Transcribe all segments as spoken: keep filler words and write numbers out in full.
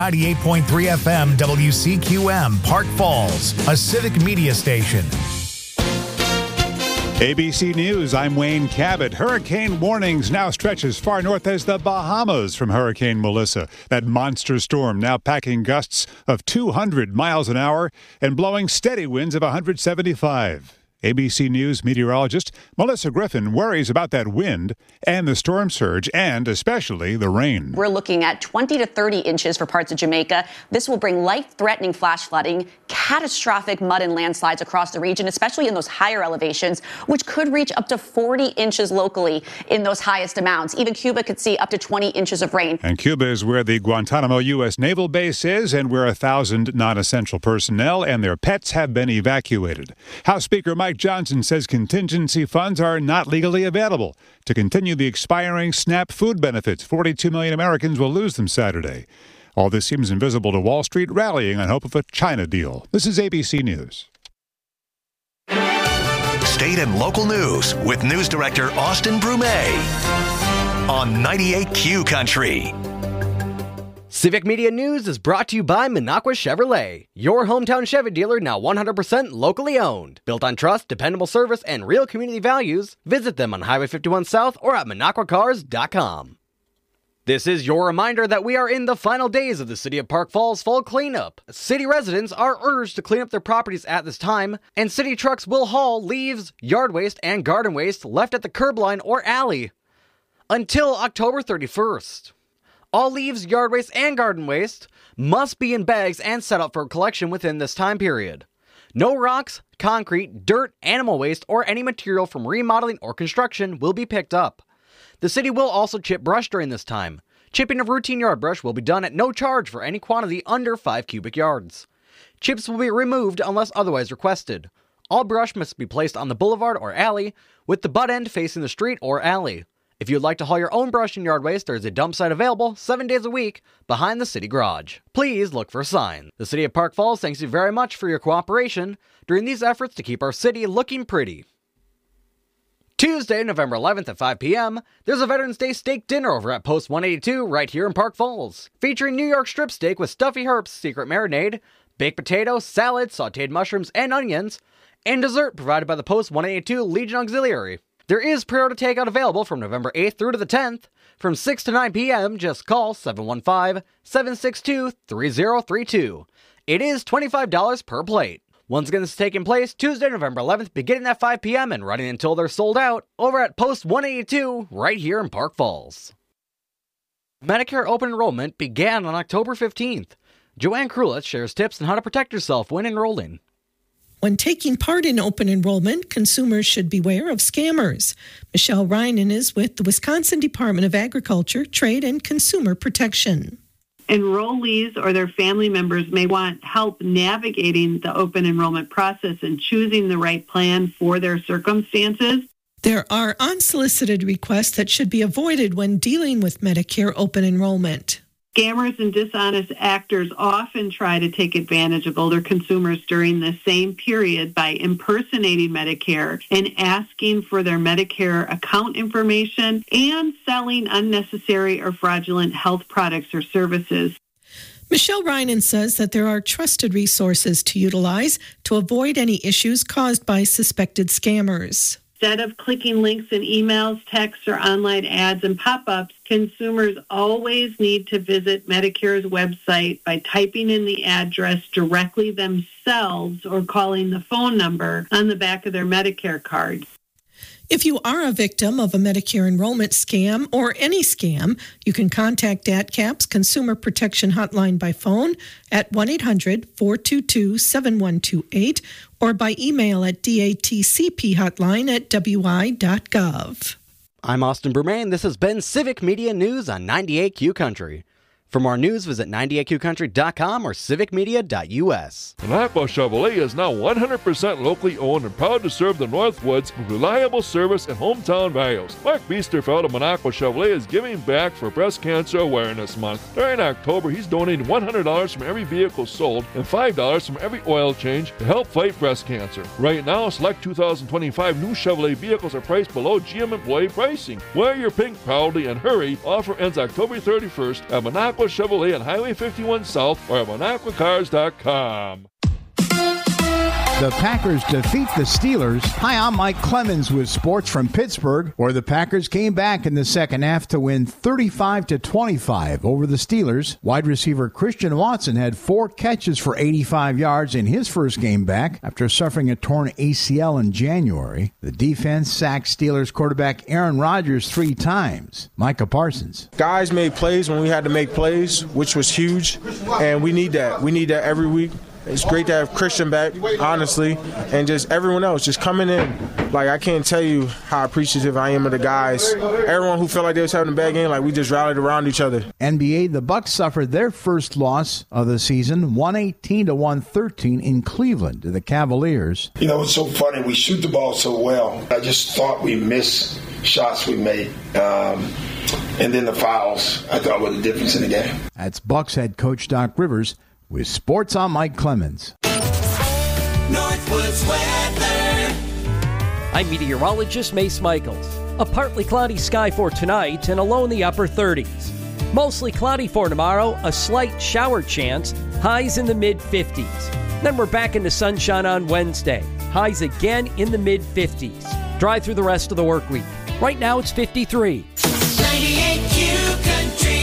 ninety-eight point three F M W C Q M, Park Falls, a civic media station. A B C News, I'm Wayne Cabot. Hurricane warnings now stretch as far north as the Bahamas from Hurricane Melissa. That monster storm now packing gusts of two hundred miles an hour and blowing steady winds of one hundred seventy-five. A B C News meteorologist Melissa Griffin worries about that wind and the storm surge and especially the rain. We're looking at twenty to thirty inches for parts of Jamaica. This will bring life-threatening flash flooding, catastrophic mud and landslides across the region, especially in those higher elevations, which could reach up to forty inches locally in those highest amounts. Even Cuba could see up to twenty inches of rain. And Cuba is where the Guantanamo U S Naval Base is and where a thousand non-essential personnel and their pets have been evacuated. House Speaker Mike Johnson says contingency funds are not legally available to continue the expiring SNAP food benefits. forty-two million Americans will lose them Saturday. All this seems invisible to Wall Street, rallying on hope of a China deal. This is A B C News. State and local news with News Director Austin Brumet on ninety-eight Q Country. Civic Media News is brought to you by Minocqua Chevrolet, your hometown Chevy dealer now one hundred percent locally owned. Built on trust, dependable service, and real community values, visit them on Highway fifty-one South or at minocqua cars dot com. This is your reminder that we are in the final days of the City of Park Falls fall cleanup. City residents are urged to clean up their properties at this time, and city trucks will haul leaves, yard waste, and garden waste left at the curb line or alley until October thirty-first. All leaves, yard waste, and garden waste must be in bags and set up for collection within this time period. No rocks, concrete, dirt, animal waste, or any material from remodeling or construction will be picked up. The city will also chip brush during this time. Chipping of routine yard brush will be done at no charge for any quantity under five cubic yards. Chips will be removed unless otherwise requested. All brush must be placed on the boulevard or alley, with the butt end facing the street or alley. If you'd like to haul your own brush and yard waste, there is a dump site available seven days a week behind the city garage. Please look for signs. The City of Park Falls thanks you very much for your cooperation during these efforts to keep our city looking pretty. Tuesday, November eleventh at five p.m., there's a Veterans Day steak dinner over at Post one eighty-two right here in Park Falls, featuring New York strip steak with Stuffy Herp's secret marinade, baked potato, salad, sauteed mushrooms, and onions, and dessert provided by the Post one eighty-two Legion Auxiliary. There is pre-order takeout available from November eighth through to the tenth. From six to nine p.m., just call seven one five, seven six two, three zero three two. It is twenty-five dollars per plate. Once again, this is taking place Tuesday, November eleventh, beginning at five p.m. and running until they're sold out over at Post one eighty-two right here in Park Falls. Medicare open enrollment began on October fifteenth. Joanne Krulitz shares tips on how to protect yourself when enrolling. When taking part in open enrollment, consumers should beware of scammers. Michelle Reinen is with the Wisconsin Department of Agriculture, Trade, and Consumer Protection. Enrollees or their family members may want help navigating the open enrollment process and choosing the right plan for their circumstances. There are unsolicited requests that should be avoided when dealing with Medicare open enrollment. Scammers and dishonest actors often try to take advantage of older consumers during the same period by impersonating Medicare and asking for their Medicare account information and selling unnecessary or fraudulent health products or services. Michelle Reinen says that there are trusted resources to utilize to avoid any issues caused by suspected scammers. Instead of clicking links in emails, texts, or online ads and pop-ups, consumers always need to visit Medicare's website by typing in the address directly themselves or calling the phone number on the back of their Medicare card. If you are a victim of a Medicare enrollment scam or any scam, you can contact D A T C A P's Consumer Protection Hotline by phone at one eight hundred, four two two, seven one two eight or by email at datcphotline at w i dot gov. I'm Austin Brumet, and this has been Civic Media News on ninety-eight Q Country. For more news, visit ninety-eight q country dot com or civic media dot u s. Minocqua Chevrolet is now one hundred percent locally owned and proud to serve the Northwoods with reliable service and hometown values. Mark Biesterfeld of Minocqua Chevrolet is giving back for Breast Cancer Awareness Month. During October, he's donating one hundred dollars from every vehicle sold and five dollars from every oil change to help fight breast cancer. Right now, select two thousand twenty-five new Chevrolet vehicles are priced below G M employee pricing. Wear your pink proudly and hurry. Offer ends October thirty-first at Minocqua Minocqua Chevrolet on Highway fifty-one South or at minocqua cars dot com. The Packers defeat the Steelers. Hi, I'm Mike Clemens with sports from Pittsburgh, where the Packers came back in the second half to win thirty-five to twenty-five over the Steelers. Wide receiver Christian Watson had four catches for eighty-five yards in his first game back after suffering a torn A C L in January. The defense sacked Steelers quarterback Aaron Rodgers three times. Micah Parsons. Guys made plays when we had to make plays, which was huge, and we need that. We need that every week. It's great to have Christian back, honestly, and just everyone else just coming in. Like, I can't tell you how appreciative I am of the guys. Everyone who felt like they was having a bad game, like we just rallied around each other. N B A, the Bucks suffered their first loss of the season, one eighteen to one thirteen in Cleveland to the Cavaliers. You know, it's so funny. We shoot the ball so well. I just thought we missed shots we made. Um, and then the fouls, I thought, were the difference in the game. That's Bucks head coach Doc Rivers. With sports, I'm Mike Clemens. Northwoods weather. I'm meteorologist Mace Michaels. A partly cloudy sky for tonight and a low in the upper thirties. Mostly cloudy for tomorrow, a slight shower chance, highs in the mid fifties. Then we're back into sunshine on Wednesday, highs again in the mid fifties. Dry through the rest of the work week. Right now it's fifty-three. ninety-eight Q Country.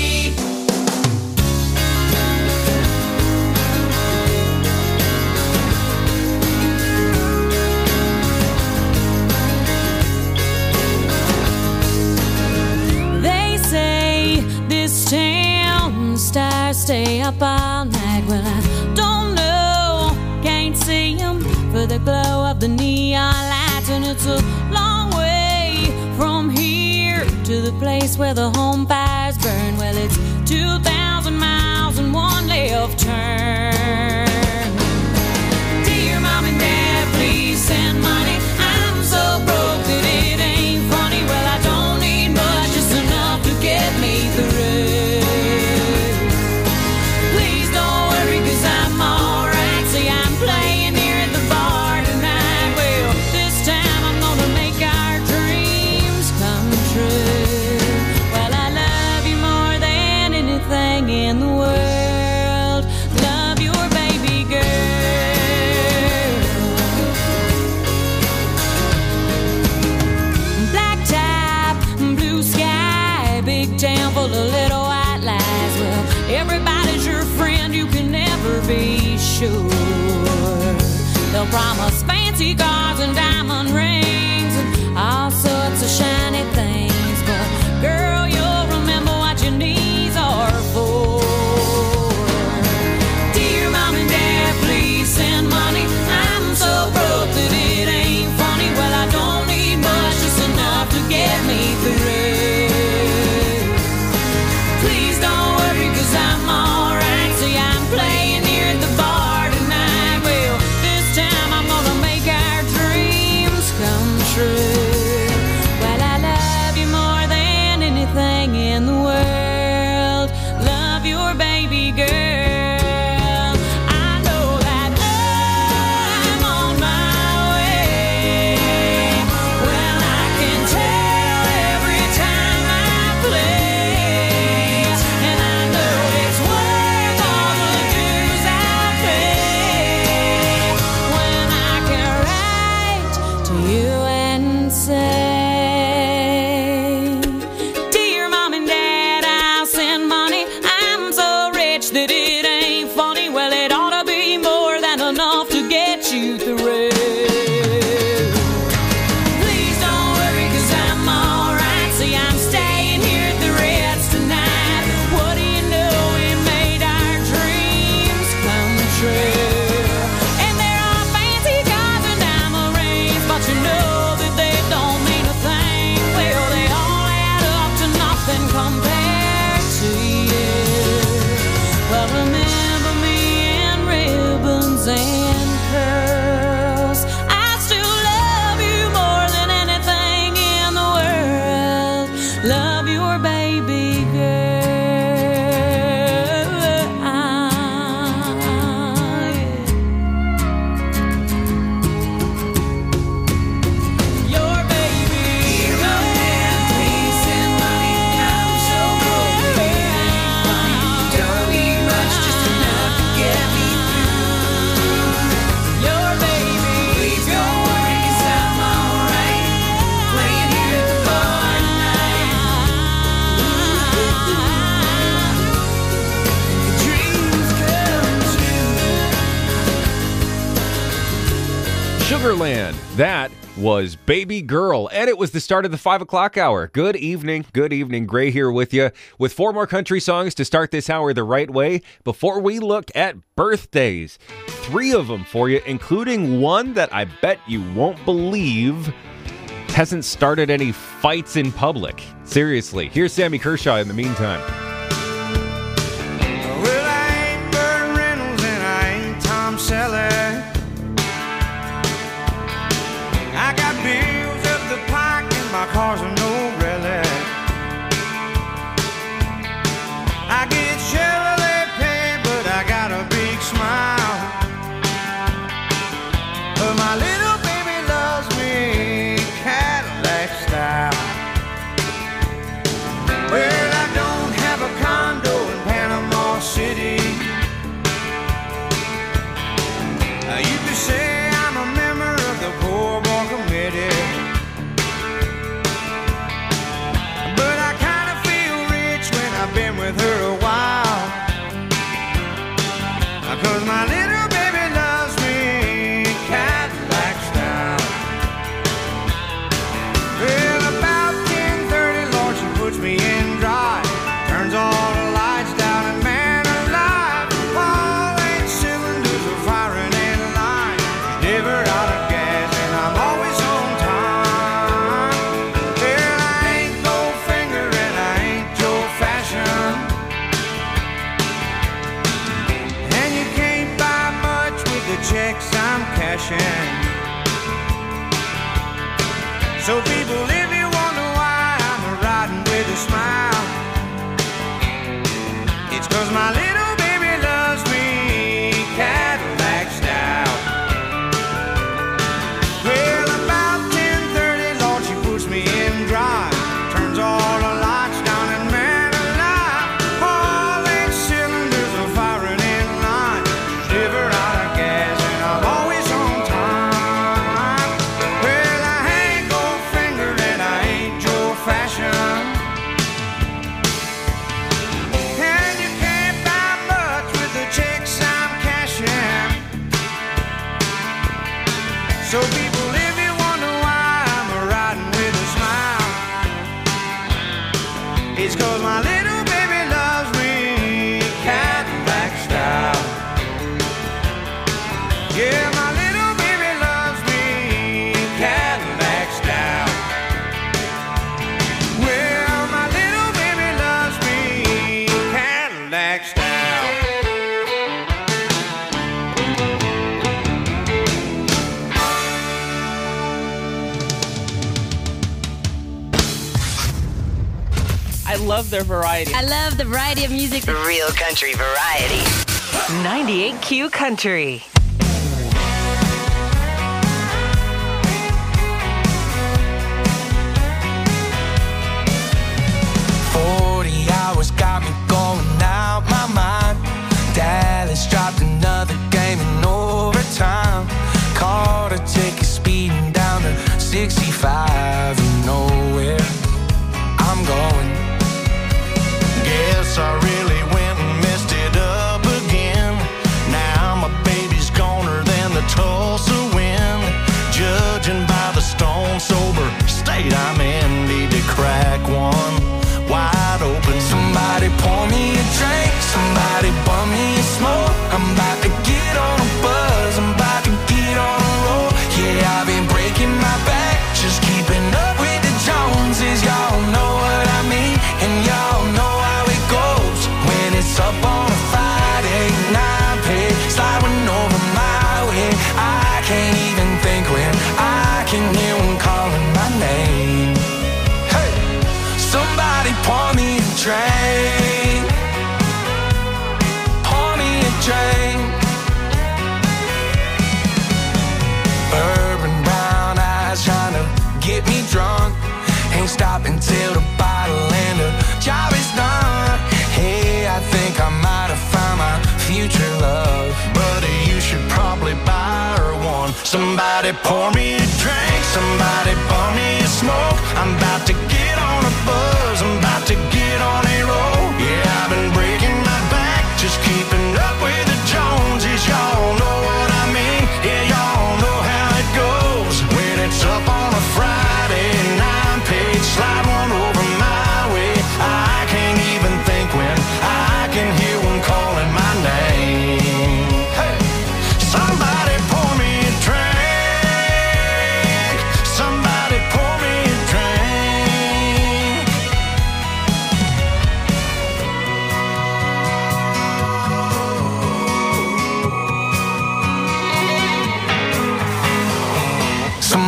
Stars stay up all night. Well, I don't know, can't see them for the glow of the neon lights. And it's a long way from here to the place where the home fires burn. Well, it's two thousand miles and one left turn. Dear Mom and Dad, please send money. I'm so broke that it ain't funny. Well, I don't need much, just enough to get me through. In the world, love your baby girl. Black top, blue sky, big town full of little white lies. Well, everybody's your friend, you can never be sure. They'll promise fancy cars and diamond rings and all sorts of shiny things, but girl, you'll remember what your knees are for. Dear Mom and Dad, please send money. I'm so broke that it ain't funny. Well, I don't need much, just enough to get me through. Please don't worry, cause I'm alright. See, I'm playing here at the bar tonight. Well, this time I'm gonna make our dreams come true. Well, I love you more than anything in the world. Love your baby girl. I know that I'm on my way. Well, I can tell every time I play, and I know it's worth all the dues I pay when I can write to you and say, dear Mom and Dad, I'll send money. I'm so rich that it ain't funny. Well, it ought to be more than enough to get you through. Please don't worry, cause I'm alright. See, I'm staying here at the Reds tonight. What do you know, we made our dreams come true. And there are fancy cars and diamond rings, but you know that they don't mean a thing. Well, they all add up to nothing compared to you. Well, remember me in ribbons and curls. I still love you more than anything in the world. Love your baby girl. Ah, yeah. Your baby girl. Please send money. I'm so broke that it ain't funny. Sugarland. That was Baby Girl, and it was the start of the five o'clock hour. Good evening, good evening. Gray here with you with four more country songs to start this hour the right way before we look at birthdays. Three of them for you, including one that I bet you won't believe hasn't started any fights in public. Seriously, here's Sammy Kershaw in the meantime. Well, I ain't Burt Reynolds and I ain't Tom Selleck. I got bills up the pike and my car's a no relic. I get Chevrolet pay, but I got a big smile. But my little baby loves me Cadillac style. Well, I don't have a condo in Panama City. Uh, you could say I'm a member of the poor boy committee. But I kind of feel rich when I've been with her a while. Uh, Cause my little baby loves me Cadillac style. Well, about ten thirty, Lord, she puts me in drive. Turns all the lights down and man alive, all eight cylinders are firing in line. She's never out of gas and I'm always on time. Well, I ain't Goldfinger and I ain't Joe Fashion, and you can't buy much with the checks I'm cashing. So people, if you wonder why I'm riding with a smile, it's cause my little baby loves me Cadillac style. Well, about ten thirty, Lord, she puts me in drive. Turns all the lights down and man alive, all eight cylinders are firing in line. She's never out of gas and I'm always on time. Well, I ain't Goldfinger and I ain't Joe Fashion, and you can't buy much with the checks I'm cashing. So people, if you wonder why I'm riding with a smile, it's cause my little baby loves me Cadillac style. Yeah, my little baby loves me Cadillac style. Well, my little baby loves me Cadillac style. I love their variety. I love the variety of music. Real country variety. ninety-eight Q Country. forty hours got me going out my mind. Dallas dropped another game in overtime. Caught a ticket speeding down to sixty-five. You know where I'm going. Guess I really went and messed it up again. Now my baby's goner than the Tulsa wind. Judging by the stone sober state I'm in, need to crack one wide open. Somebody pour me a drink, somebody bum me a smoke. I'm about to get on a buzz, I'm about to get on a roll. Yeah, I've been breaking my back, just keeping up with the Joneses. Y'all know what I mean, and y'all know how it goes when it's up on a Friday night. Pay sliding over my way, I can't even think when I can hear one calling my name. Hey, somebody pour me a drink, pour me a drink. Bourbon brown eyes trying to get me drunk. Ain't stopping till the bottle and the job is done. Hey, I think I might have found my future love. Buddy, you should probably buy her one. Somebody pour me a drink, somebody pour me a smoke. I'm about to get on a buzz, I'm about to get on a roll. Yeah, I've been breaking my back, just keeping up with the Joneses. Y'all know what I mean, yeah, y'all know how it goes.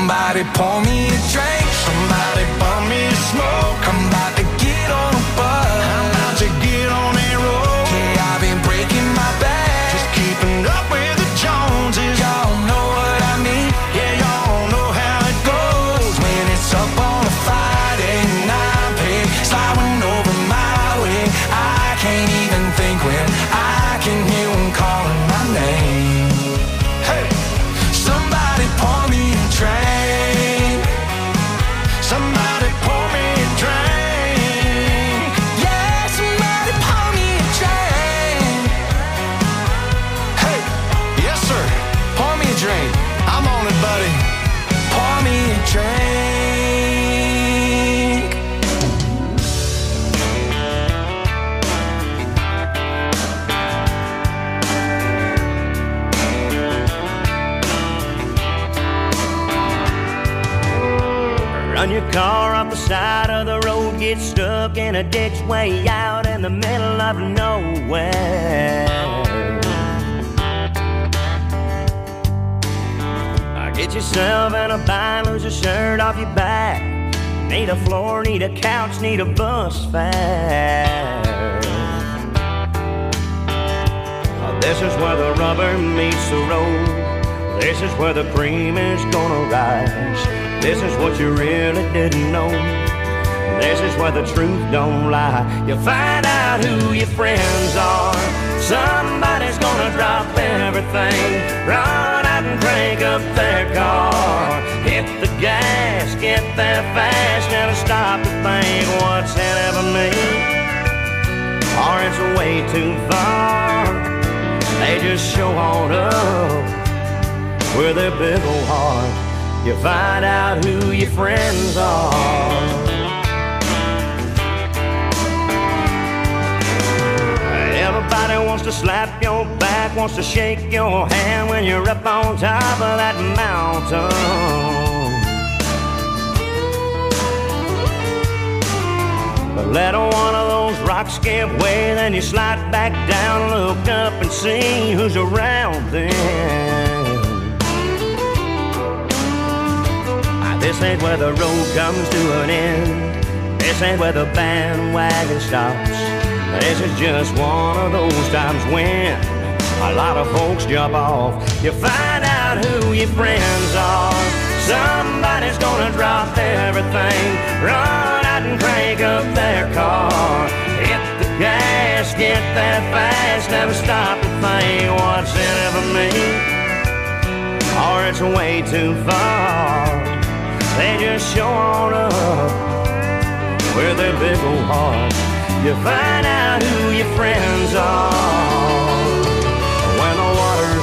Somebody pour me a drink, somebody pour me a smoke. I'm about to get on a bus, I'm about to get on a road. Yeah, I've been breaking my back, just keeping up with the Joneses. Y'all know what I mean, yeah, y'all know how it goes. When it's up on a Friday night, pig sliding over my way, I can't even think when I can hear them calling my name. Hey, somebody pour me a drink, somebody pour me a drink. Yeah, somebody pour me a drink. Hey, yes sir, pour me a drink. I'm on it, buddy. Pour me a drink. Run your car off the side of the road, get stuck in a ditch way out in the middle of nowhere. Get yourself in a bind, lose a shirt off your back. Need a floor, need a couch, need a bus fare. This is where the rubber meets the road. This is where the cream is gonna rise. This is what you really didn't know. This is where the truth don't lie. You find out who your friends are. Somebody's gonna drop everything, run out and crank up their car. Hit the gas, get there fast, never stop to think what's in it for me, or it's way too far. They just show on up with their big old heart. You find out who your friends are. Everybody wants to slap your back, wants to shake your hand when you're up on top of that mountain. But let one of those rocks give way, then you slide back down, look up and see who's around then. This ain't where the road comes to an end. This ain't where the bandwagon stops. This is just one of those times when a lot of folks jump off. You find out who your friends are. Somebody's gonna drop everything, run out and crank up their car. Hit the gas, get there fast, never stop to think what's in it for me, or it's way too far. They just show on up with their big old heart. You find out who your friends are when the water's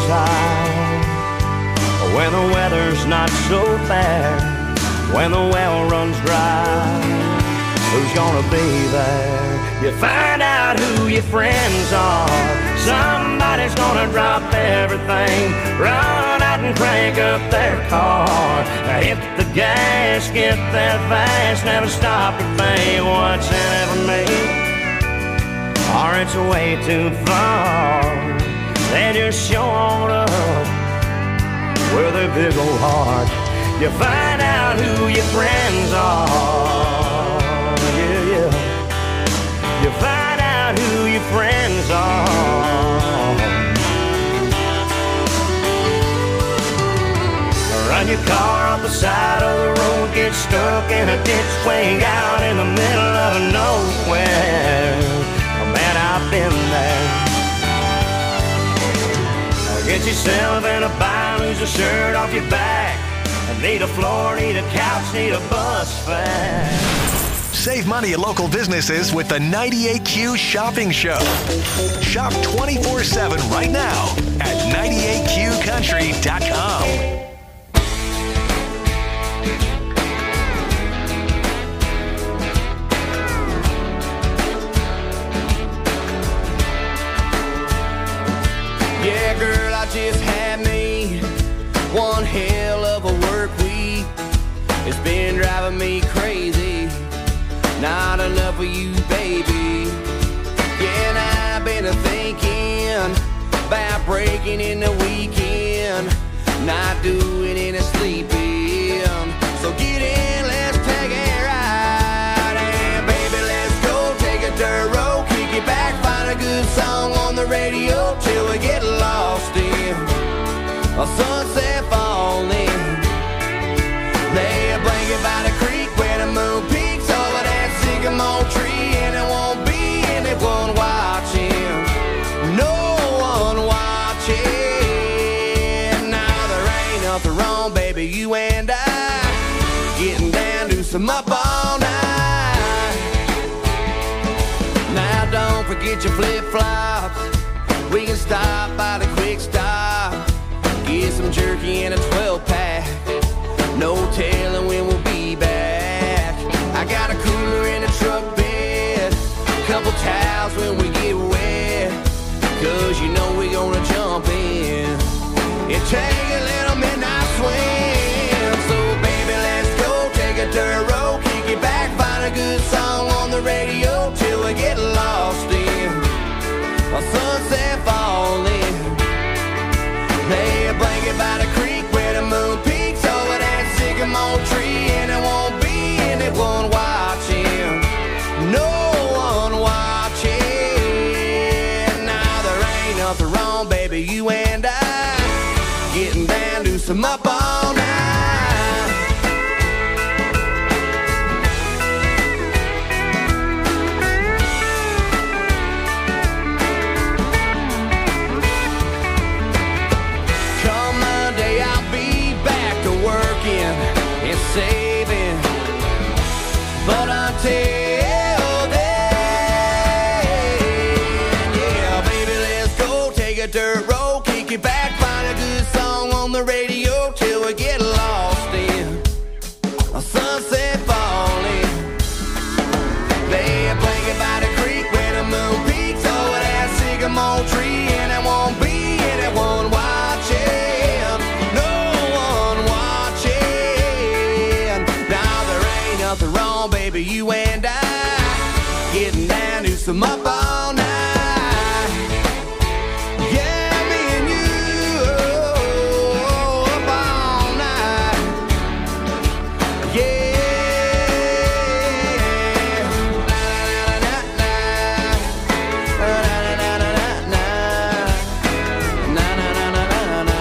high, when the weather's not so bad, when the well runs dry. Who's gonna be there? You find out who your friends are. Somebody's gonna drop everything, run out and crank up their car. Hit the gas, get there fast, never stop to think what's in it for me, or it's way too far. They just show on up with their big old heart. You find out who your friends are. Yeah, yeah. You find out who your friends are. Run your car off the side of the road, get stuck in a ditch way out in the middle of nowhere. Oh man, I've been there. Get yourself in a bind, lose a shirt off your back. Need a floor, need a couch, need a bus fare. Save money at local businesses with the ninety-eight Q Shopping Show. Shop twenty-four seven right now at ninety-eight Q country dot com. Yeah, girl, I just had me one hell of a work week. It's been driving me crazy. Not enough of you, baby. Yeah, and I've been thinking about breaking in the weekend, not doing any sleeping. baby, you and I getting down to some up all night. Now don't forget your flip-flops. We can stop by the quick stop, get some jerky and a twelve pack. No telling when we'll be back. I got a cooler in the truck bed, couple towels when we get wet, cause you know we gonna jump in and take a little midnight swim. So baby, let's go take a dirt road, kick it back, find a good song on the radio till we get lost in a sunset falling. Lay a blanket by the creek where the moon peaks over that sycamore tree, and it won't be anyone watching, no one watching. Now there ain't nothing wrong, baby, you and I getting down to some up all night. Come Monday, I'll be back to working and saving, but until then, yeah, baby, let's go take a dirt road, kick it back, find a good song on the radio till we get lost in a sunset falling. Lay a blanket by the creek where the moon peaks over that sycamore tree, and it won't be anyone watching, no one watching. Now there ain't nothing wrong, baby, you and I getting down to some up all night. Yeah, me and you up all night. Yeah. Na, na, na, na, na, na, na, na, na, na, na, na.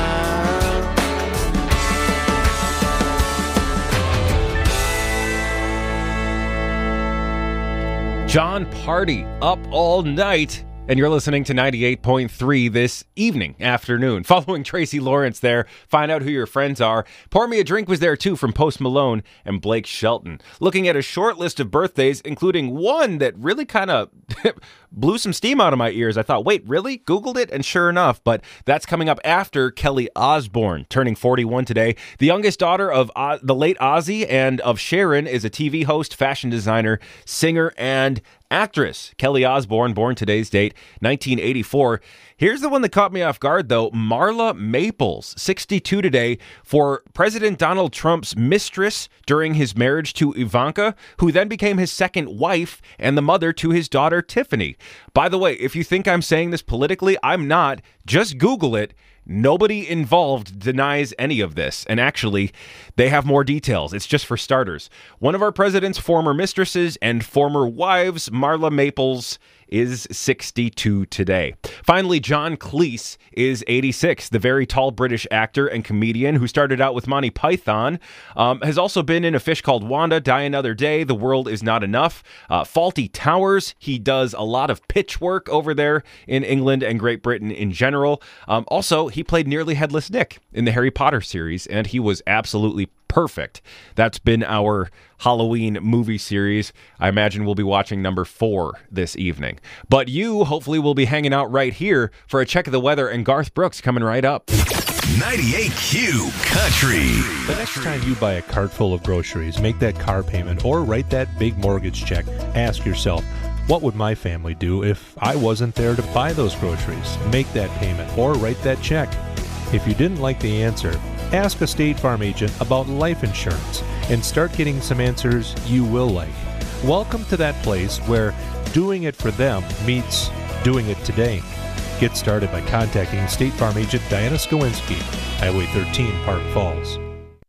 John Party, Up All Night. And you're listening to ninety-eight point three this evening, afternoon. Following Tracy Lawrence there, find out who your friends are. Pour Me a Drink was there too from Post Malone and Blake Shelton. Looking at a short list of birthdays, including one that really kind of blew some steam out of my ears. I thought, wait, really? Googled it, and sure enough. But that's coming up after Kelly Osbourne, turning forty-one today. The youngest daughter of uh, the late Ozzy and of Sharon is a T V host, fashion designer, singer, and actress. Kelly Osbourne, born today's date, nineteen eighty-four. Here's the one that caught me off guard, though. Marla Maples, sixty-two today, for President Donald Trump's mistress during his marriage to Ivanka, who then became his second wife and the mother to his daughter, Tiffany. By the way, if you think I'm saying this politically, I'm not. Just Google it. Nobody involved denies any of this. And actually, they have more details. It's just for starters. One of our president's former mistresses and former wives, Marla Maples, is sixty-two today. Finally, John Cleese is eighty-six. The very tall British actor and comedian who started out with Monty Python, um, has also been in A Fish Called Wanda, Die Another Day, The World Is Not Enough, uh, Fawlty Towers. He does a lot of pitch work over there in England and Great Britain in general. Um, also, he played Nearly Headless Nick in the Harry Potter series, and he was absolutely perfect. That's been our Halloween movie series. I imagine we'll be watching number four this evening. But you, hopefully, will be hanging out right here for a check of the weather, and Garth Brooks coming right up. ninety-eight Q Country. The next time you buy a cart full of groceries, make that car payment, or write that big mortgage check, ask yourself, what would my family do if I wasn't there to buy those groceries, make that payment, or write that check? If you didn't like the answer, ask a State Farm agent about life insurance and start getting some answers you will like. Welcome to that place where doing it for them meets doing it today. Get started by contacting State Farm agent Diana Skowinski, Highway thirteen, Park Falls.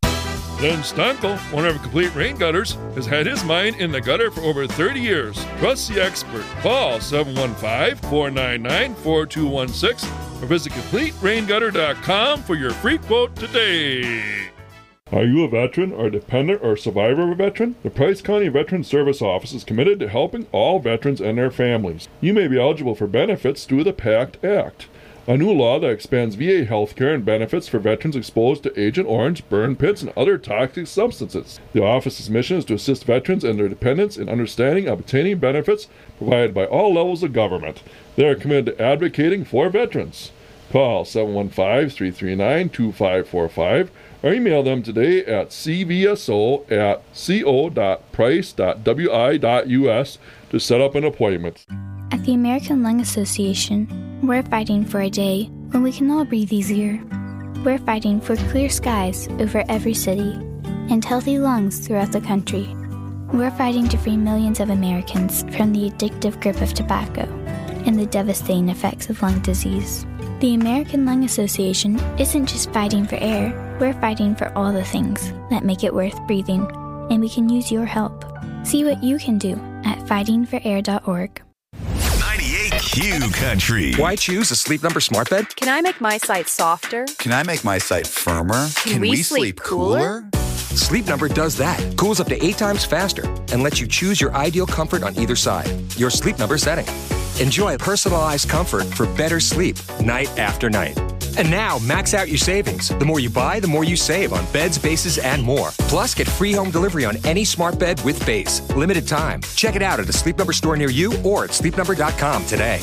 Len Stankel, owner of Complete Rain Gutters, has had his mind in the gutter for over thirty years. Trust the expert. Call seven one five, four nine nine, four two one six or visit complete rain gutter dot com for your free quote today. Are you a veteran or dependent or survivor of a veteran? The Price County Veteran Service Office is committed to helping all veterans and their families. You may be eligible for benefits through the PACT Act. a new law that expands V A health care and benefits for veterans exposed to Agent Orange, burn pits, and other toxic substances. The office's mission is to assist veterans and their dependents in understanding and obtaining benefits provided by all levels of government. They are committed to advocating for veterans. Call seven one five, three three nine, two five four five or email them today at c v s o at co dot price dot w i dot u s to set up an appointment. At the American Lung Association, we're fighting for a day when we can all breathe easier. We're fighting for clear skies over every city and healthy lungs throughout the country. We're fighting to free millions of Americans from the addictive grip of tobacco and the devastating effects of lung disease. The American Lung Association isn't just fighting for air, we're fighting for all the things that make it worth breathing, and we can use your help. See what you can do at fighting for air dot org. ninety-eight Q Country. Why choose a Sleep Number smart bed? Can I make my site softer? Can I make my site firmer? Can, Can we, we sleep, sleep cooler? cooler? Sleep Number does that. Cools up to eight times faster and lets you choose your ideal comfort on either side. Your Sleep Number setting. Enjoy personalized comfort for better sleep night after night. And now, max out your savings. The more you buy, the more you save on beds, bases, and more. Plus, get free home delivery on any smart bed with base. Limited time. Check it out at a Sleep Number store near you or at sleep number dot com today.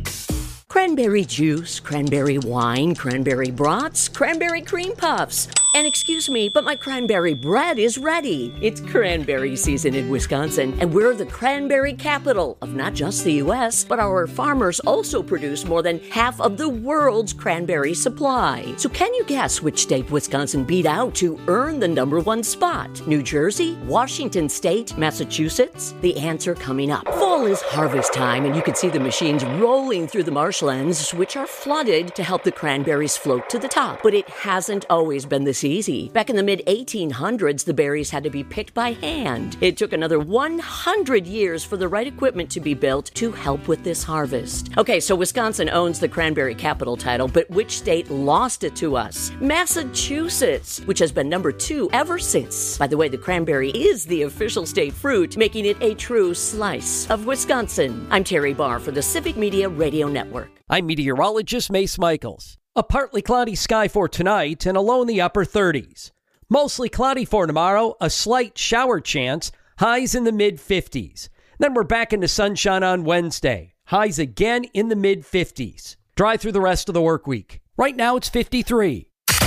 Cranberry juice, cranberry wine, cranberry brats, cranberry cream puffs. And excuse me, but my cranberry bread is ready. It's cranberry season in Wisconsin, and we're the cranberry capital of not just the U S, but our farmers also produce more than half of the world's cranberry supply. So can you guess which state Wisconsin beat out to earn the number one spot? New Jersey, Washington State, Massachusetts? The answer coming up. Fall is harvest time, and you can see the machines rolling through the marshlands, which are flooded to help the cranberries float to the top. But it hasn't always been this easy. Back in the mid eighteen hundreds, the berries had to be picked by hand. It took another one hundred years for the right equipment to be built to help with this harvest. Okay, so Wisconsin owns the cranberry capital title, but which state lost it to us? Massachusetts, which has been number two ever since. By the way, the cranberry is the official state fruit, making it a true slice of Wisconsin. I'm Terry Barr for the Civic Media Radio Network. I'm meteorologist Mace Michaels. A partly cloudy sky for tonight and a low in the upper thirties. Mostly cloudy for tomorrow, a slight shower chance, highs in the mid fifties. Then we're back into sunshine on Wednesday, highs again in the mid fifties. Dry through the rest of the work week. Right now it's fifty-three.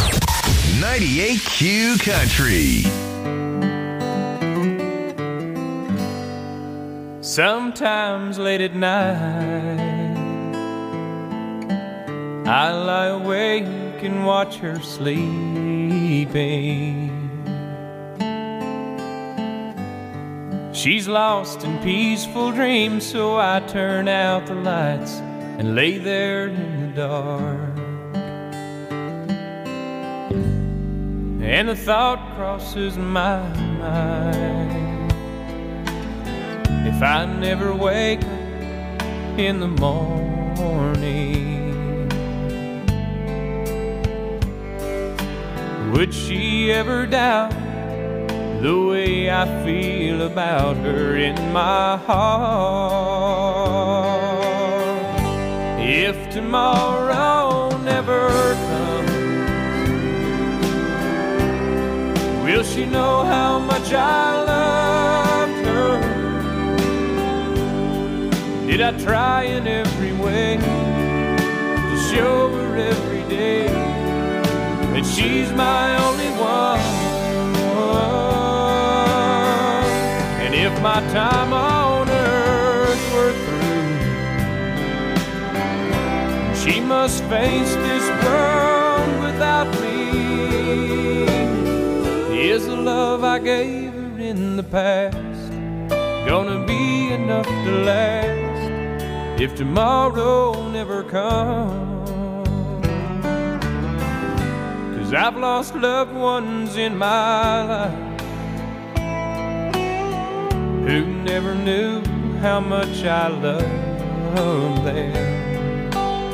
ninety-eight Q Country. Sometimes late at night I lie awake and watch her sleeping. She's lost in peaceful dreams, so I turn out the lights and lay there in the dark. And the thought crosses my mind, if I never wake up in the morning, would she ever doubt the way I feel about her in my heart? If tomorrow never comes, will she know how much I loved her? Did I try in every way to show her every day that she's my only one? And if my time on earth were through, she must face this world without me. Is the love I gave her in the past gonna be enough to last if tomorrow never comes? I've lost loved ones in my life who never knew how much I loved them.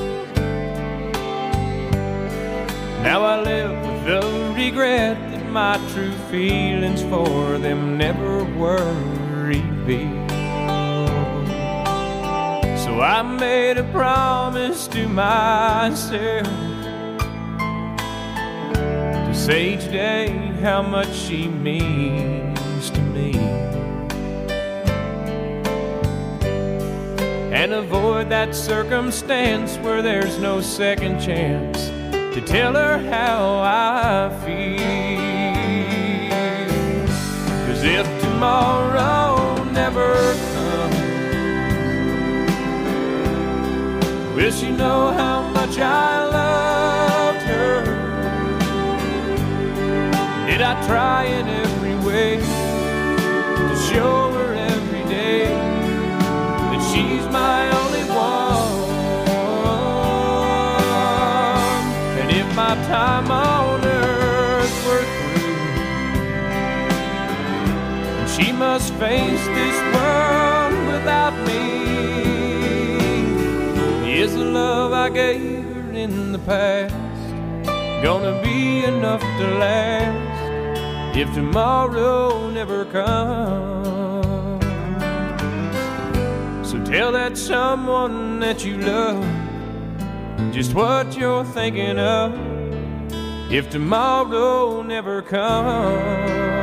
Now I live with the regret that my true feelings for them never were revealed. So So I made a promise to myself to say each day how much she means to me, and avoid that circumstance where there's no second chance to tell her how I feel. 'Cause if tomorrow never comes, will she know how much I loved her? Did I try in every way to show her every day that she's my only one? And if my time on earth were through, and she must face this world without me, is the love I gave her in the past gonna be enough to last if tomorrow never comes? So tell that someone that you love just what you're thinking of if tomorrow never comes.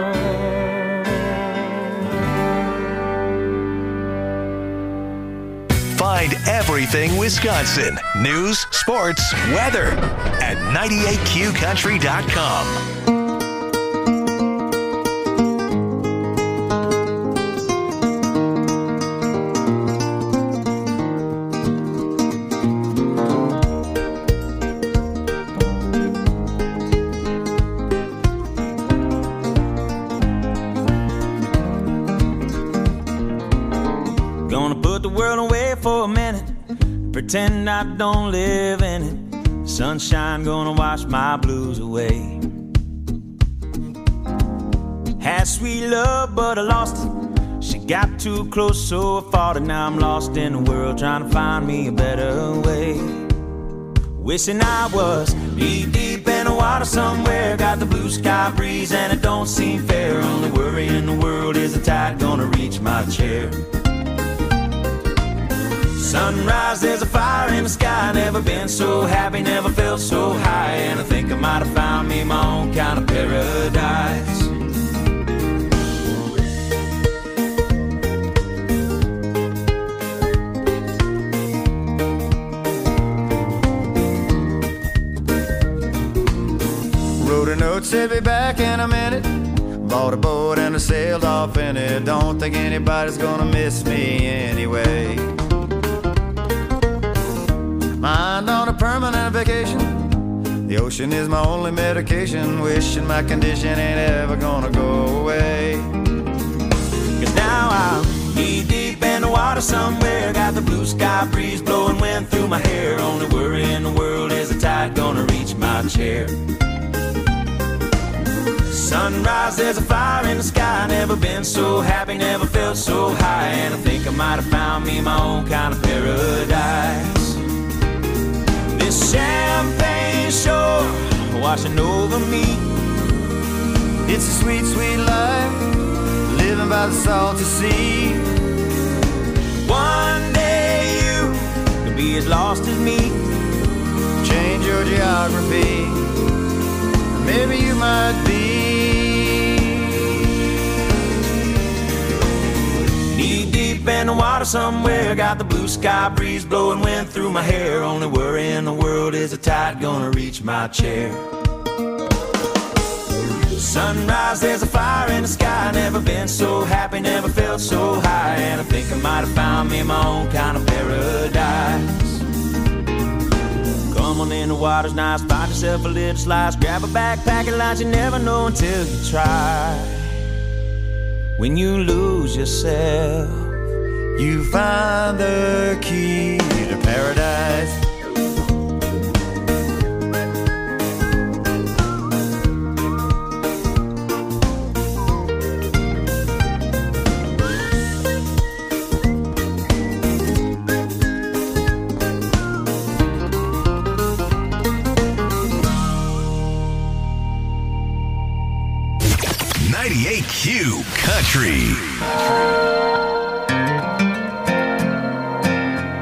Find everything Wisconsin, news, sports, weather at ninety-eight Q country dot com. Pretend I don't live in it. Sunshine gonna wash my blues away. Had sweet love, but I lost it. She got too close, so I fought it. Now I'm lost in the world, trying to find me a better way. Wishing I was knee deep in the water somewhere. Got the blue sky breeze and it don't seem fair. Only worry in the world is the tide gonna reach my chair. Sunrise, there's a fire in the sky. Never been so happy, never felt so high. And I think I might have found me my own kind of paradise. Wrote a note, said be back in a minute. Bought a boat and I sailed off in it. Don't think anybody's gonna miss me anyway. Mind on a permanent vacation. The ocean is my only medication. Wishing my condition ain't ever gonna go away. Cause now I'm knee deep in the water somewhere. Got the blue sky breeze blowing wind through my hair. Only worry in the world is the tide gonna reach my chair. Sunrise, there's a fire in the sky. Never been so happy, never felt so high. And I think I might have found me my own kind of paradise. This champagne shore washing over me. It's a sweet, sweet life, living by the salty sea. One day you could be as lost as me. Change your geography, maybe you might be. Knee deep in the water somewhere. Got the blue sky breeze blowing wind through my hair. Only worry in the world is the tide gonna reach my chair. Sunrise, there's a fire in the sky. Never been so happy, never felt so high. And I think I might have found me my own kind of paradise. Come on in, the water's nice. Find yourself a little slice. Grab a backpack and lunch. You never know until you try. When you lose yourself, you find the key to paradise. ninety-eight Q Country.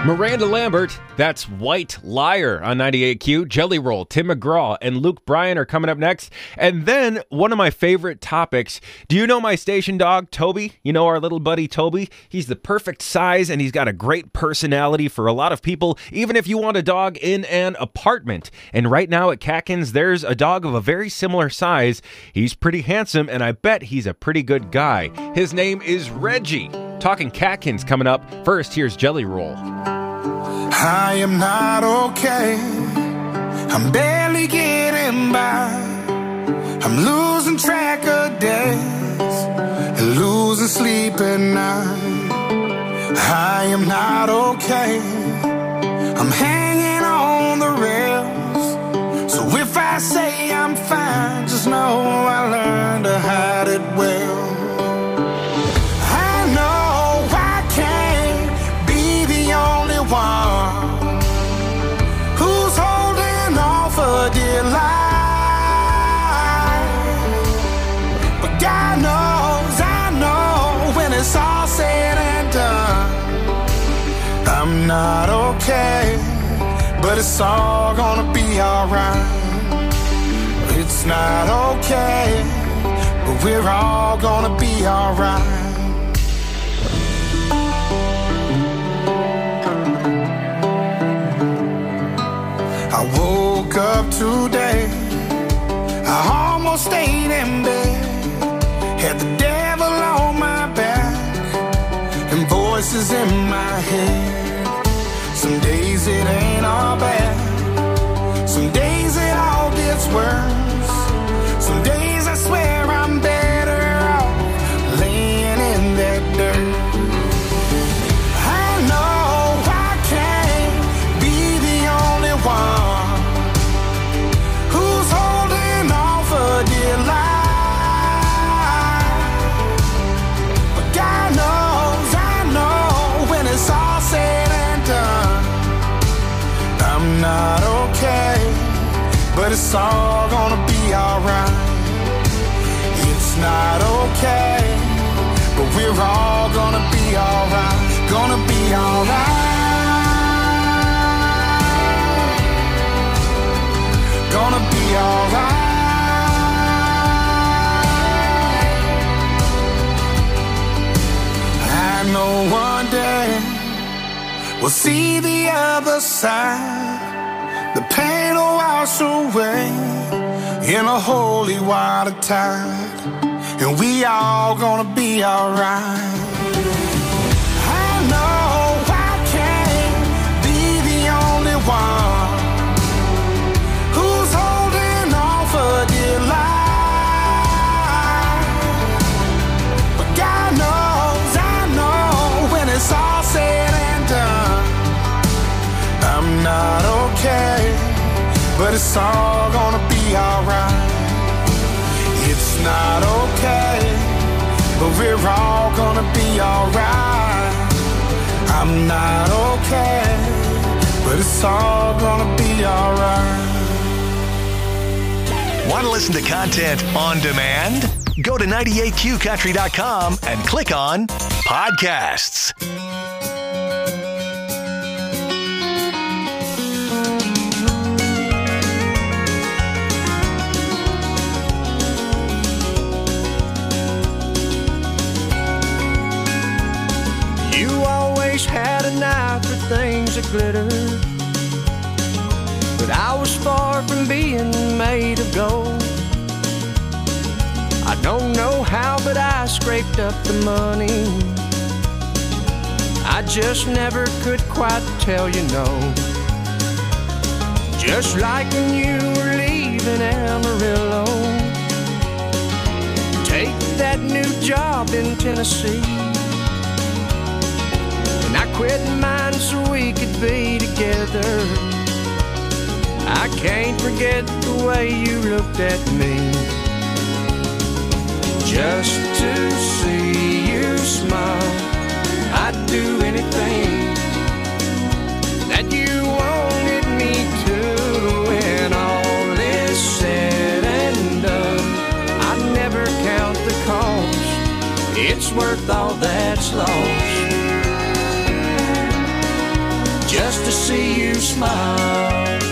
Miranda Lambert, that's White Liar on ninety-eight Q. Jelly Roll, Tim McGraw, and Luke Bryan are coming up next. And then one of my favorite topics. Do you know my station dog, Toby? You know our little buddy, Toby? He's the perfect size, and he's got a great personality for a lot of people, even if you want a dog in an apartment. And right now at Catkins, there's a dog of a very similar size. He's pretty handsome, and I bet he's a pretty good guy. His name is Reggie. Talking Catkins coming up. First, here's Jelly Roll. I am not okay. I'm barely getting by. I'm losing track of days and losing sleep at night. I am not okay. I'm hanging on the rails. So if I say I'm fine, just know I learned to hide it well. I know I can't be the only one who's holding on for dear life. But God knows, I know when it's all said and done, I'm not okay, but it's all gonna be alright. It's not okay, but we're all gonna be alright. I woke up today, I almost stayed in bed, had the devil on my back and voices in my head. Some days it ain't all bad, some days it all gets worse. Some days I swear I'm better off laying in that dirt. I know I can't be the only one who's holding on for dear life. But God knows, I know when it's all said and done, I'm not okay, but it's all gonna be alright. It's not okay, but we're all gonna be alright. Gonna be alright. Gonna be alright. I know one day we'll see the other side. The pain will wash away in a holy water tide, and we all gonna be alright. I know I can't be the only one who's holding on for dear life. But God knows, I know when it's all said and done, I'm not okay, but it's all gonna be alright. It's not okay, but we're all gonna be alright. I'm not okay, but it's all gonna be alright. Want to listen to content on demand? Go to ninety-eight Q country dot com and click on Podcasts. Had an eye for things that glitter, but I was far from being made of gold. I don't know how, but I scraped up the money. I just never could quite tell you no. Just like when you were leaving Amarillo, take that new job in Tennessee. I quit mine so we could be together. I can't forget the way you looked at me. Just to see you smile, I'd do anything that you wanted me to. When all is said and done, I never count the cost. It's worth all that's lost. smile.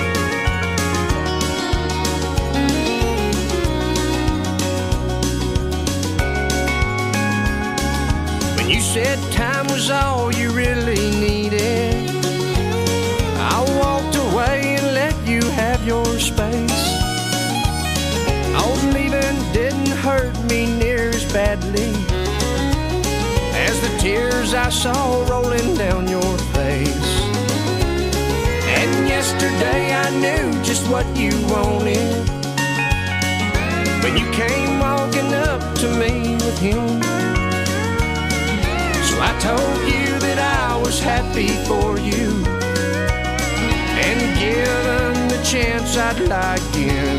When you said time was all you really needed, I walked away and let you have your space. All leaving didn't hurt me near as badly as the tears I saw rolling down your face. And yesterday I knew just what you wanted when you came walking up to me with him. So I told you that I was happy for you, and given the chance I'd lie again,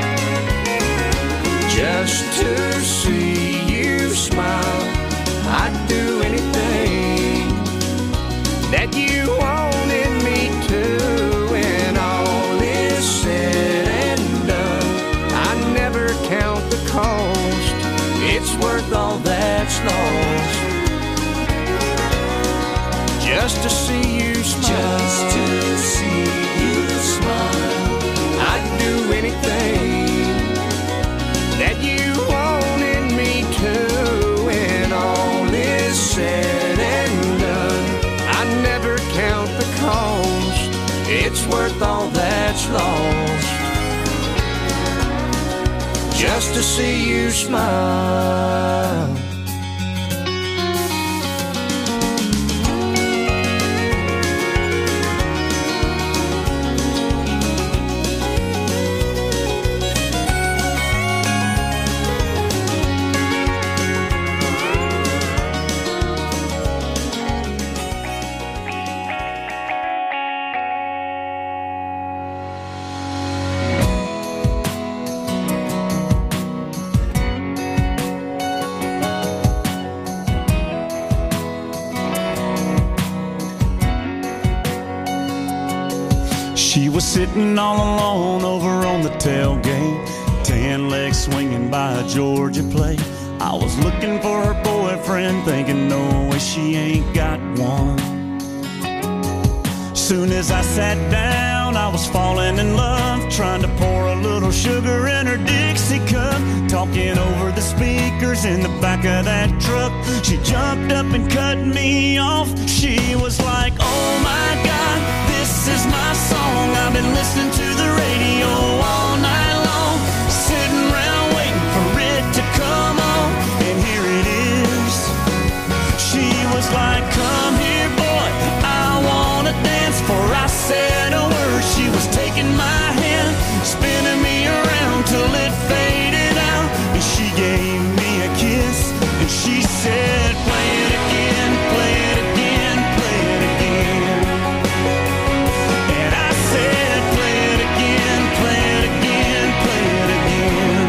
just to see you smile. I'd do anything that you wanted me to. When all is said and done, I never count the cost. It's worth all that's lost, just to see you smile. Just to see you smile. I'd do anything that you wanted me to. When all is said and done, I never count the cost. It's worth all that's lost, just to see you smile. She was sitting all alone over on the tailgate, tan legs swinging by a Georgia plate. I was looking for her boyfriend, thinking no way she ain't got one. Soon as I sat down, I was falling in love, trying to pour a little sugar in her Dixie cup, talking over the speakers in the back of that truck. She jumped up and cut me off. She was like, oh my God, this is my song. I've been listening to the radio all night long, sitting around waiting for it to come on, and here it is. She was like, come here boy, I wanna dance. Before I said a word, she was taking my hand, spinning me around till it faded out, and she gave me a kiss, and she said, play it again, play it again, play it again. And I said, play it again, play it again, play it again.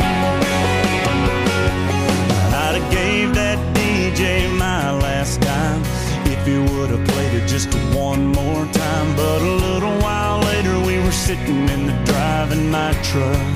I'd have gave that D J my last dime if he would have played it just one more time. But a little while later we were sitting in the drive in my truck.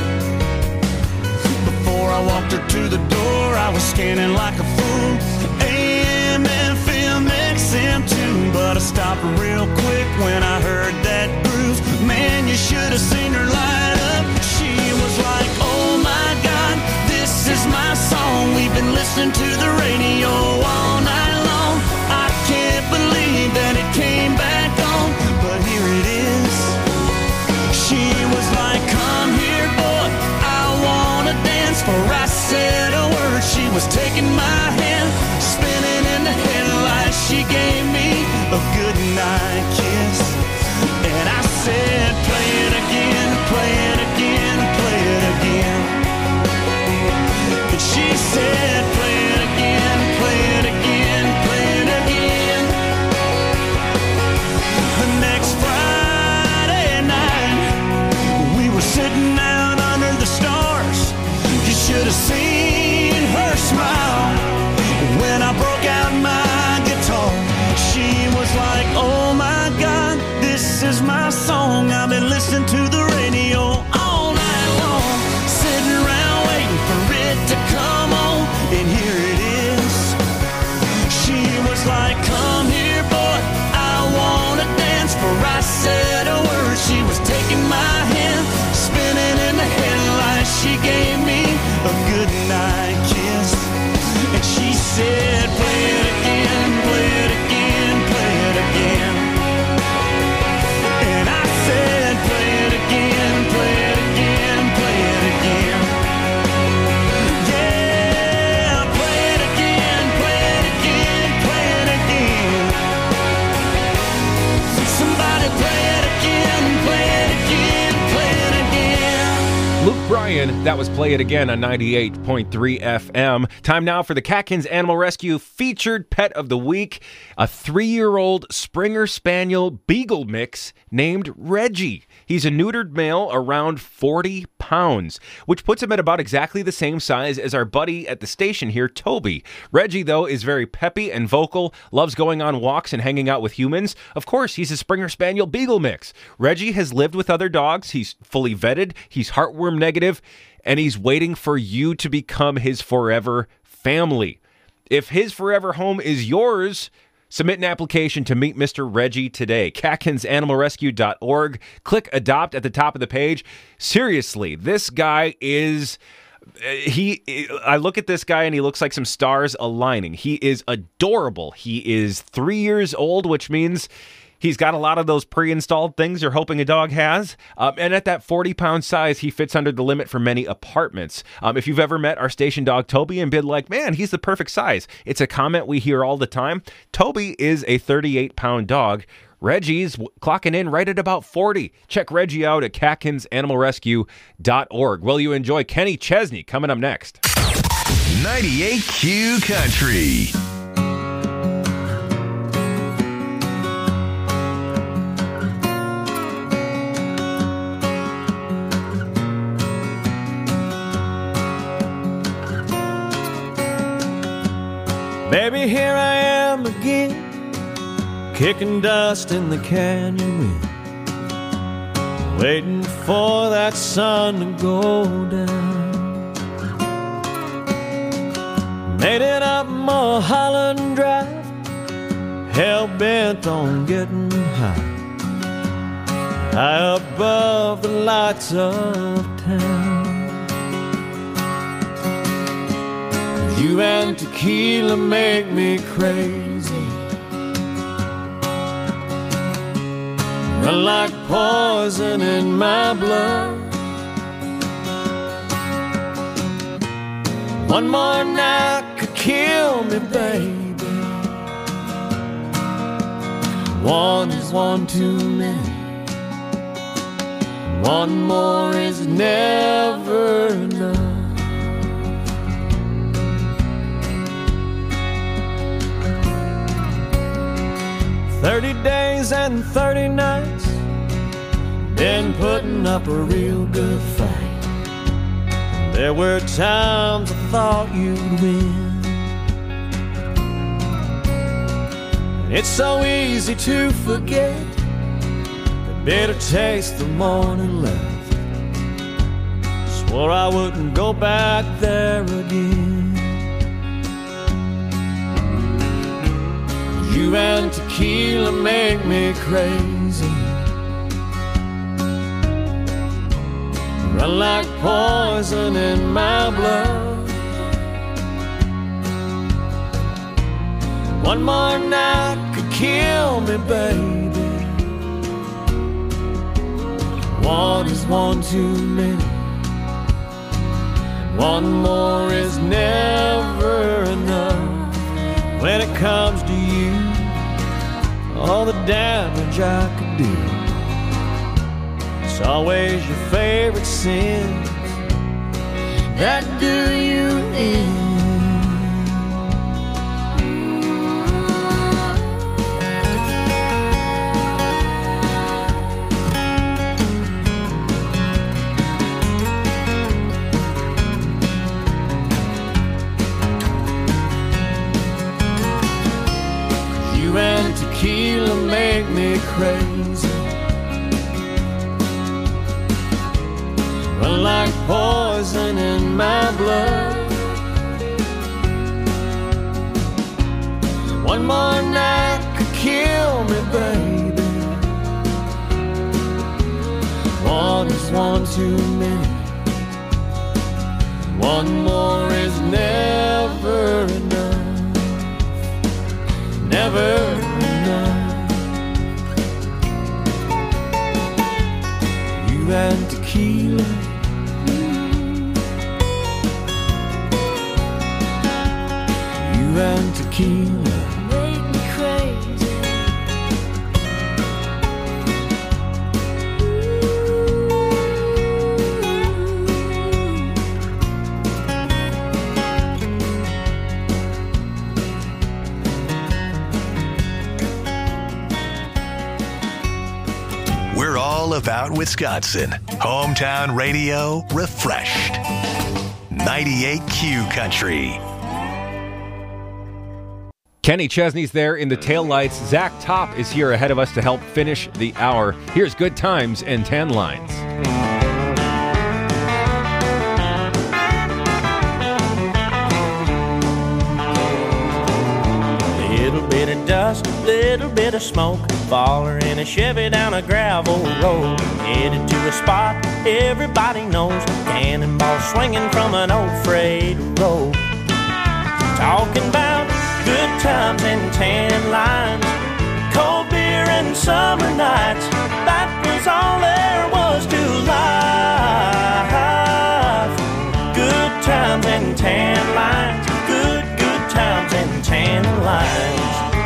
Before I walked her to the door, I was scanning like a fool, A M, F M, X M too. But I stopped real quick when I heard that groove. Man, you should have seen her light up. She was like, oh my God, this is my song. We've been listening to the radio all night long. I can't believe that it came back on, but here it is. She was like, come here boy, I wanna dance. For I said a word, she was taking my hand, spinning in the headlights. She gave me a good night kiss, and I said, play it again, play it again, play it again. And she said, play it again, play it again, play it again. The next Friday night, we were sitting out under the stars. You should have seen her smile. Brian, that was Play It Again on ninety-eight point three F M. Time now for the Catkins Animal Rescue featured pet of the week, a three-year-old Springer Spaniel Beagle mix named Reggie. He's a neutered male around forty pounds, which puts him at about exactly the same size as our buddy at the station here, Toby. Reggie, though, is very peppy and vocal, loves going on walks and hanging out with humans. Of course, he's a Springer Spaniel Beagle mix. Reggie has lived with other dogs. He's fully vetted. He's heartworm negative, and he's waiting for you to become his forever family. If his forever home is yours, submit an application to meet Mister Reggie today. Catkins Animal Rescue dot org. Click Adopt at the top of the page. Seriously, this guy is... He, I look at this guy and he looks like some stars aligning. He is adorable. He is three years old, which means he's got a lot of those pre-installed things you're hoping a dog has. Um, and at that forty-pound size, he fits under the limit for many apartments. Um, if you've ever met our station dog, Toby, and been like, man, he's the perfect size, it's a comment we hear all the time. Toby is a thirty-eight pound dog. Reggie's clocking in right at about forty. Check Reggie out at Catkins Animal Rescue dot org. Will you enjoy Kenny Chesney coming up next? ninety-eight Q Country. Baby, here I am again, kicking dust in the canyon wind, waiting for that sun to go down. Made it up Mulholland Drive, hell-bent on getting high, high above the lights of town. You and tequila make me crazy, run like poison in my blood. One more night could kill me, baby. One is one too many. One more is never enough. Thirty days and thirty nights, been putting up a real good fight. There were times I thought you'd win. It's so easy to forget the bitter taste the morning left. Swore I wouldn't go back there again. You and tequila make me crazy, run like poison in my blood. One more night could kill me, baby. One is one too many. One more is never enough. When it comes to you, all the damage I could do, it's always your favorite sins that do you in. You and tequila make me crazy, run like poison in my blood. One more night could kill me, baby. One is one too many. One more is never enough. Never enough. You and tequila, you and tequila make me crazy. all about Wisconsin. Hometown radio refreshed. ninety-eight Q Country. Kenny Chesney's there in the taillights. Zach Top is here ahead of us to help finish the hour. Here's Good Times and Tan Lines. Little bit of dust, little bit of smoke, faller in a Chevy down a gravel road, headed to a spot everybody knows, cannonball swinging from an old freight road. Talking about good times and tan lines, cold beer and summer nights, that was all there was to life. Good times and tan lines, good, good times and tan lines.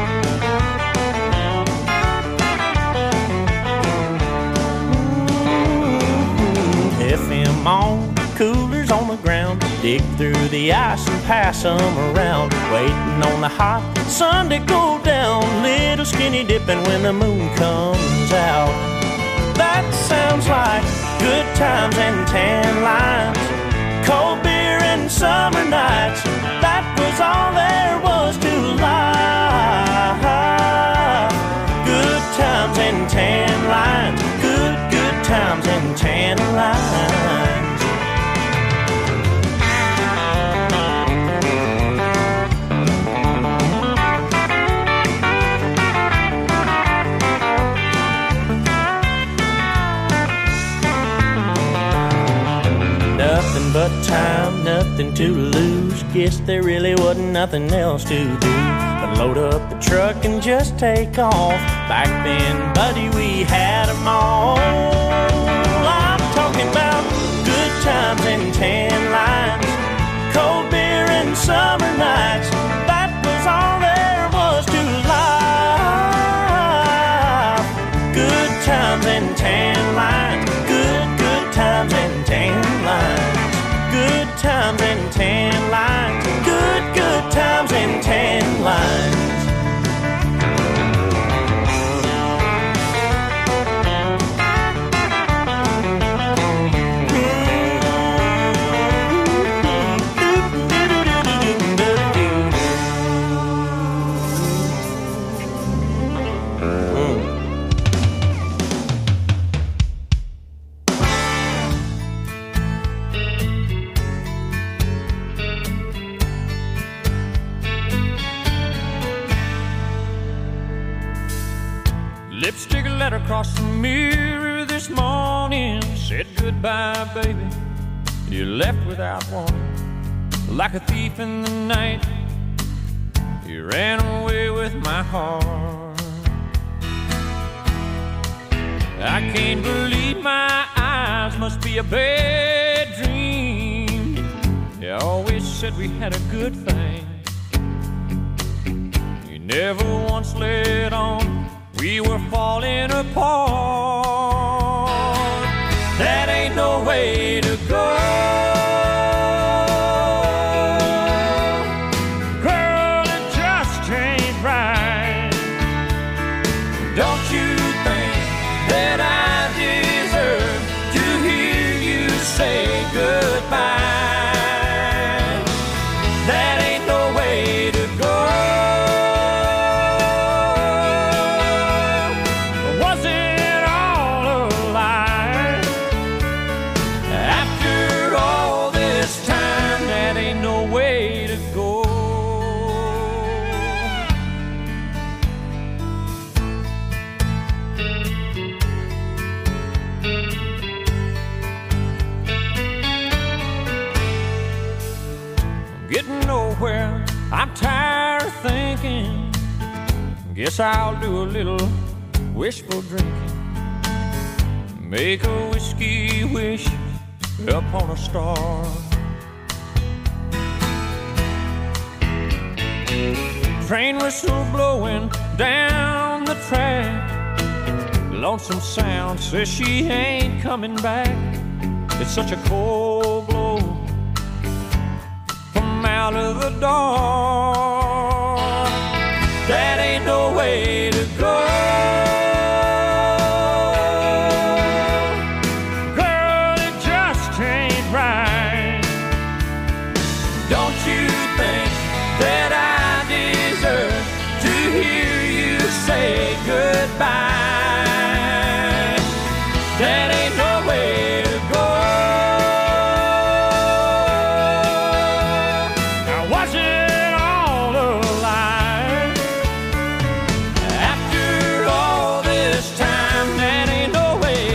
F M on, coolers on the ground, dig through the ice and pass them around, waiting on the hot sun to go down, little skinny dipping when the moon comes out. That sounds like good times and tan lines, cold beer and summer nights, that was all there was to life. Good times and tan lines, good, good times and tan lines. Nothing but time, nothing to lose. Guess there really wasn't nothing else to do but load up the truck and just take off. Back then, buddy, we had them all. I'm talking about good times and tan lines, cold beer and summer nights, that was all there was to life. Good times and tan lines, good, good times and tan lines. Good times and tan lines, good, good times and tan lines. Lipstick letter across the mirror this morning, said goodbye, baby, and you left without warning. Like a thief in the night, you ran away with my heart. I can't believe my eyes, must be a bad dream. You always said we had a good thing, you never once let on we were falling apart. That ain't no way to go. Girl, it just ain't right. Don't you think that I deserve to hear you say goodbye? That ain't no way to go. I'm tired of thinking, guess I'll do a little wishful drinking, make a whiskey wish upon a star. Train whistle blowing down the track, lonesome sound says she ain't coming back. It's such a cold blow out of the dark. That ain't no way to go. goodbye.